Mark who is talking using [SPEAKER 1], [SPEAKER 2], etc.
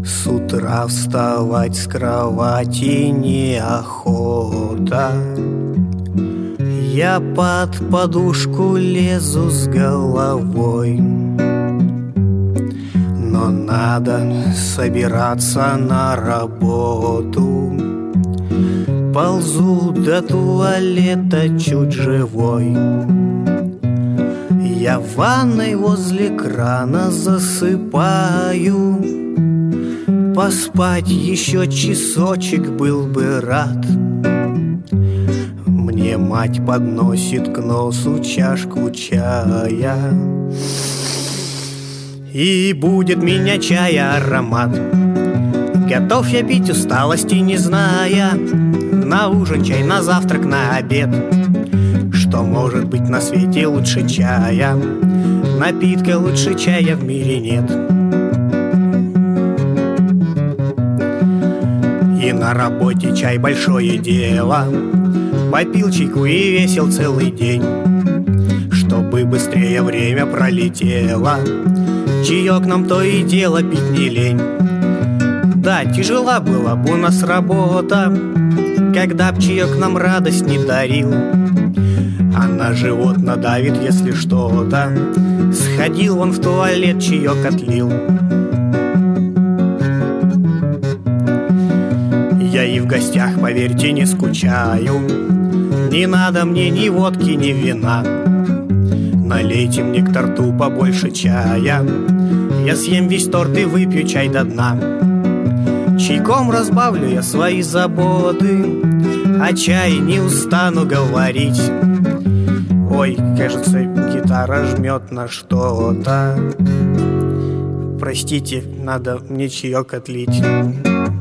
[SPEAKER 1] С утра вставать с кровати неохота. Я под подушку лезу с головой, но надо собираться на работу. Ползу до туалета чуть живой. Я в ванной возле крана засыпаю. Поспать еще часочек был бы рад. Мне мать подносит к носу чашку чая, и будет меня чая аромат. Готов я пить, усталости не зная. На ужин чай, на завтрак, на обед. Что может быть на свете лучше чая? Напитка лучше чая в мире нет. И на работе чай большое дело. Попил чайку и весел целый день, чтобы быстрее время пролетело. Чаек нам то и дело пить не лень. Да, тяжела была бы у нас работа, когда б чаек нам радость не дарил. А на живот надавит, если что-то. Сходил он в туалет, чаек отлил. Я и в гостях, поверьте, не скучаю. Не надо мне ни водки, ни вина. Налейте мне к торту побольше чая. Я съем весь торт и выпью чай до дна. Чайком разбавлю я свои заботы, о чае не устану говорить. Ой, кажется, гитара жмет на что-то. Простите, надо мне чаек отлить.